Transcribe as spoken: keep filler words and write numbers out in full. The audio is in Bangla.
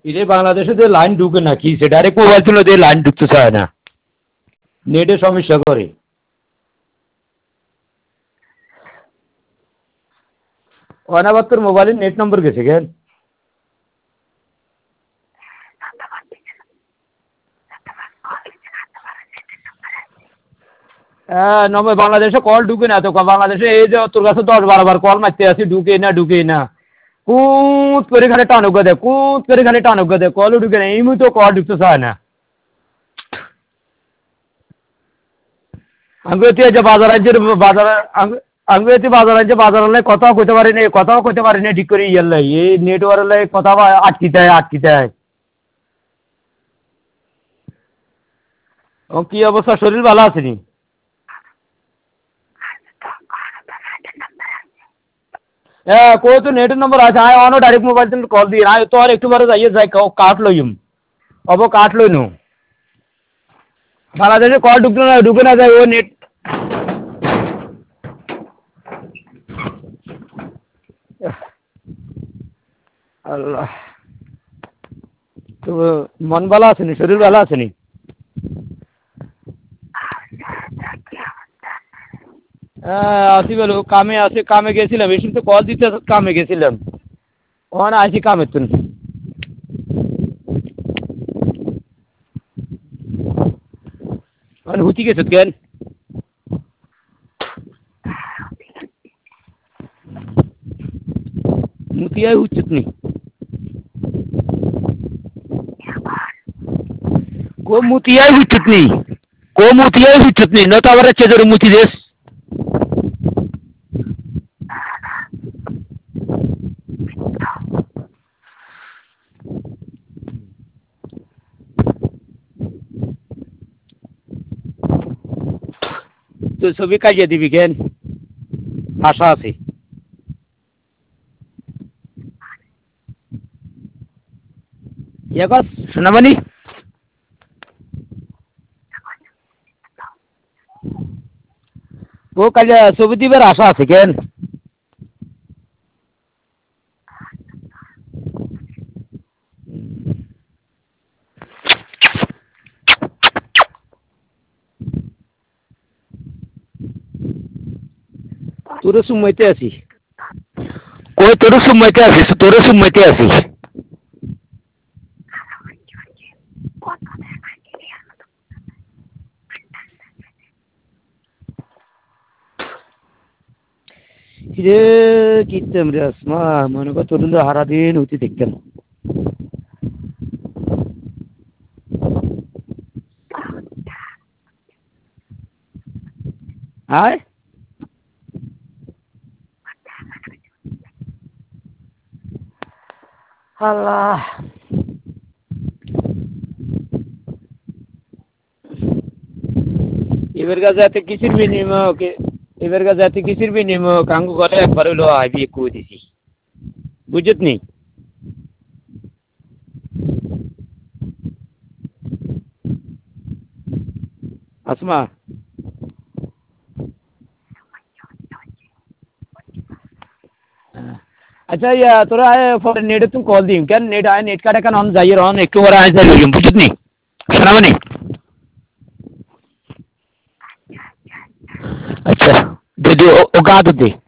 ইরে বাংলাদেশে যে লাইন ঢুকে না কি সে ডাইরেক্ট মোবাইল ছিল দিয়ে লাইন ঢুকতে চায় না, নেটের সমস্যা করে। অনাবার তোর মোবাইলের নেট নম্বর গেছে কেন? হ্যাঁ নম্বর বাংলাদেশে কল ঢুকে না তো, বাংলাদেশে এই যে তোর কাছে দশ বারো বার কল মারতে আসি ঢুকে না ঢুকে না, কুত করে খালি টানুক দে কুত করে খালি টানুক দে, কলও ঢুকে না, এই মুহূর্তে কল ঢুকতে চায় না। আমি তুই যে বাজার রাজ্যের বাজার আমি তুই বাজার রাজ্যে বাজার কথাও কইতে পারি না, কথাও কইতে পারি না ঠিক করে ইয়ার লাই এই নেটওয়ার্ক লাই কথা আটকিতে হয় আটকিতে হয়। ও কি অবস্থা, শরীর ভালো আছে নি? হ্যাঁ কই তো নেটের নম্বর আছে, আয় অনো ডাইরেক্ট মোবাইল থেকে কল দিয়ে আয় তো আর একটু বারে যাইয়ে যাই কাট লইম অব কাট লই নো বাংলাদেশে কল ঢুকলো না ঢুকে না যায় ও নেট। আল্লাহ, তো মন ভালো আছে নি, শরীর ভালো আছে নি? হ্যাঁ আসি বলো কামে আছে, কামে গেছিলাম এই তো কল দিতে কামে গেছিলাম, ওখানে আসি কামের তো মানে হুতি গেছত কেন? মুতিয়াই হুচ্ছত নি কো মুতিয়াই হুচ্ছত নি কো মুতিয়াই হুচ্ছত নি ন তো আবার চেজরে মুতি দেশ। তো ছবি কাজিয়ে দিবি কেন? আশা আছে। ইয়ে কর সোনামণি, ও কাজে ছবি দিবার আশা আছে কেন? তোরে সুমাইতে আছি, কই তোরে সুমাইতে আছি, তোরে সুমাইতে আছি। রে কিতাম রে আসমা, মনে কর তোর হারা দিন হইতে দেখতাম। আয় আল্লাহ, এবার কাছে এত কিসির বিনিময়, এবার কাছে এত কিসির বিনিময় কাঙ্গু করে একবার হইলো আইবি কই দিছি বুঝত নি। আসমা আচ্ছা ইয়া তোরা আয় পরে নেটে তুমি কল দিম কেন, নেট আয় নেট কাটা কেন অন যাইয়ে রন একটু পরে আয় যাই লইম বুঝত নি সোনামণি। আচ্ছা দে দে ও গা দে।